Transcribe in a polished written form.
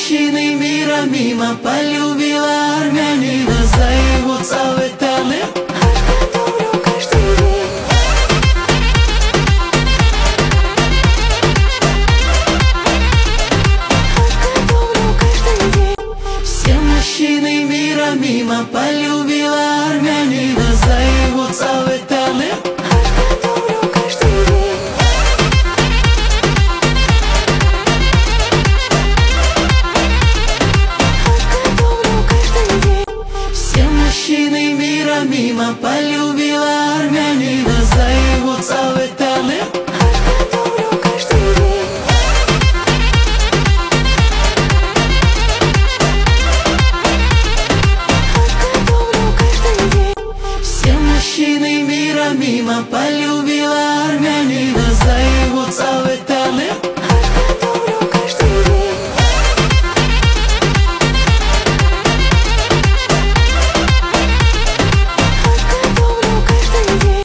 мужчины мира мимо полюбила армянина за его целый талант. Готовлю каждый день. Готовлю каждый день. Все мужчины мира мимо полюбила